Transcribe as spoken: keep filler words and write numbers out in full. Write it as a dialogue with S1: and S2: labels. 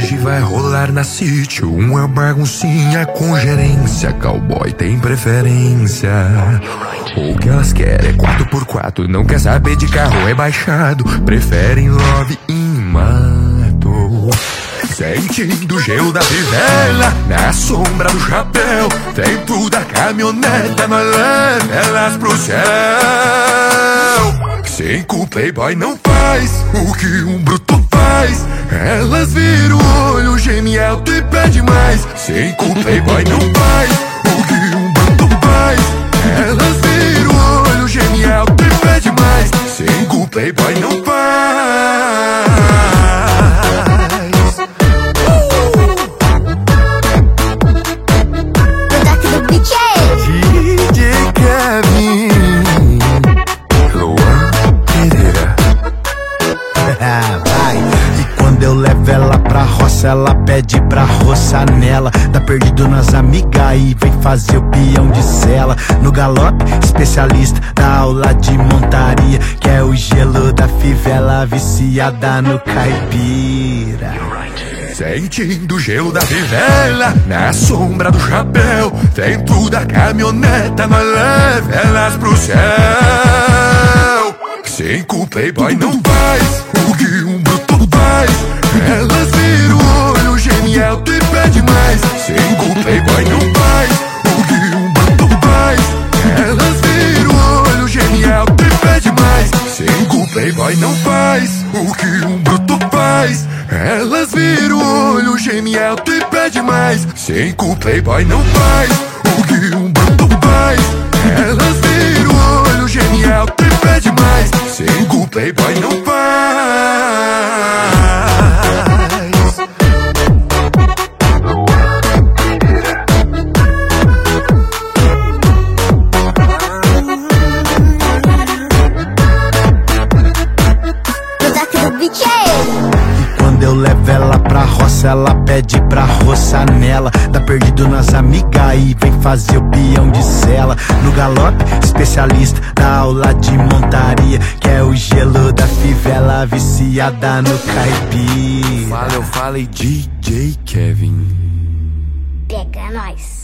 S1: Hoje vai rolar na City uma baguncinha com gerência. Cowboy tem preferência. O que elas querem é quatro por quatro, não quer saber de carro rebaixado. Preferem love in mato. Sentindo o gelo da fivela, na sombra do chapéu, dentro da caminhoneta, nós leva elas pro céu. Cinco playboy não faz o que um bruto faz. Elas viram o olho, geme alto e pede mais. Cinco playboy não faz o que um bruto faz. Elas viram o olho, geme alto e pede mais. Cinco playboy não faz. D J Kevin, Luan Pereira.
S2: Vai. E quando eu levo ela pra roça, ela pede pra roçar nela. Tá perdido nas amigas e vem fazer o peão de cela. No galope, especialista da aula de montaria, que é o gelo da fivela, viciada no caipira.
S1: Sentindo o gelo da fivela, na sombra do chapéu, dentro da caminhoneta, nós leva elas pro céu. Cinco playboy não faz o que um bruto faz. Elas viram o olho, geme alto e pede mais. Cinco playboy não faz o que um bruto faz. Elas viram o olho, geme alto e pede mais. Cinco playboy não faz o que um bruto faz. Elas viram o olho, geme alto e pede mais. Cinco playboy não faz o que um bruto faz. Elas viram o olho, geme alto e pede mais. Cinco playboy não faz.
S2: Quando eu levo ela pra roça, ela pede pra roçar nela. Tá perdido nas amigas e vem fazer o peão de cela. No galope, especialista da aula de montaria, que é o gelo da fivela, viciada no caipira.
S1: Fala, eu falei D J Kevin.
S3: Pega nós.